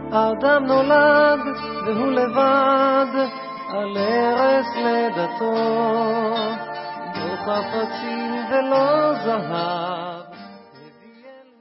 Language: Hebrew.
האדם נולד והוא לבד על ערש לידתו, לא חפצים ולא זהב,